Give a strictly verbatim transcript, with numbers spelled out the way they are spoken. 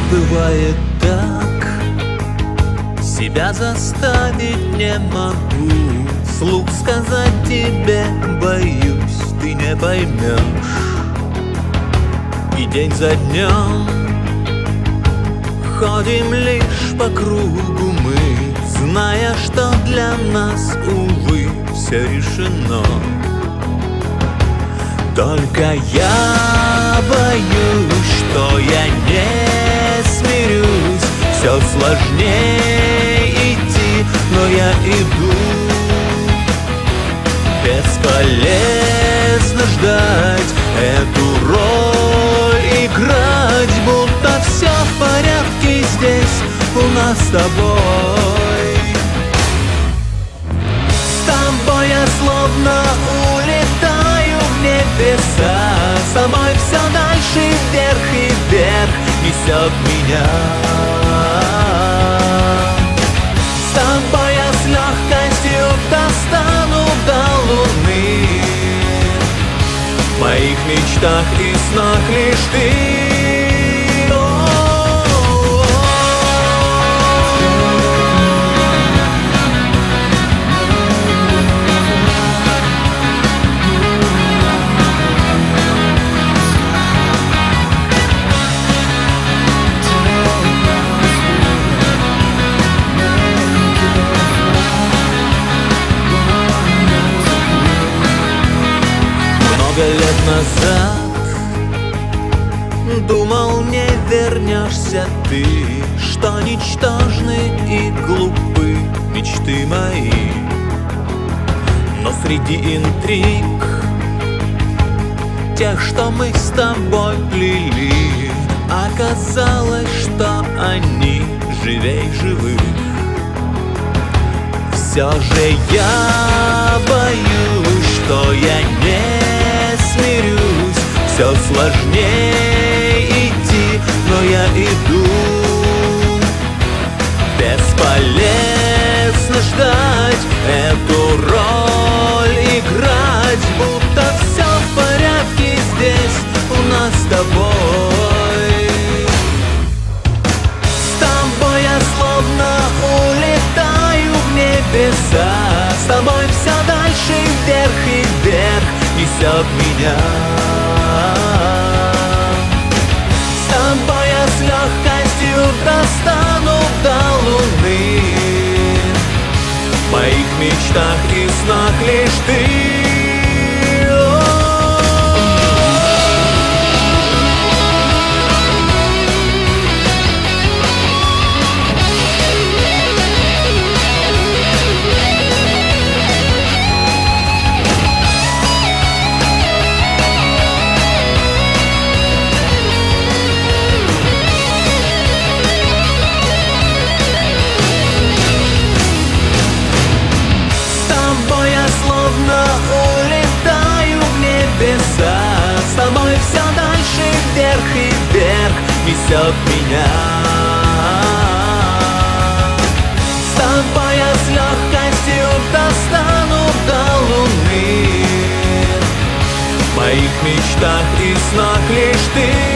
Бывает так, себя заставить не могу, вслух сказать тебе боюсь, ты не поймешь. И день за днем ходим лишь по кругу мы, зная, что для нас, увы, все решено. Только я боюсь, что я не смирюсь, все сложнее идти, но я иду. Бесполезно ждать, эту роль играть, будто все в порядке здесь у нас с тобой. С тобой я словно улетаю в небеса, с тобой все дальше вверх и вверх несет меня. С тобой я с легкостью достану до луны, в моих мечтах и снах лишь ты. Много лет назад думал, не вернешься ты, что ничтожны и глупы мечты мои. Но среди интриг тех, что мы с тобой плели, оказалось, что они живей живых. Все же я боюсь, что я не смирюсь, все сложнее идти, но я иду. Бесполезно ждать, эту роль играть, будто все в порядке здесь у нас с тобой. С тобой я словно улетаю в небеса, с тобой все дальше вверх и вверх несет меня. С тобой я с легкостью достану до луны, в моих мечтах и снах лишь ты. Улетаю в небеса, с тобой все дальше вверх и вверх несет меня. С тобой я с легкостью достану до луны, в моих мечтах и снах лишь ты.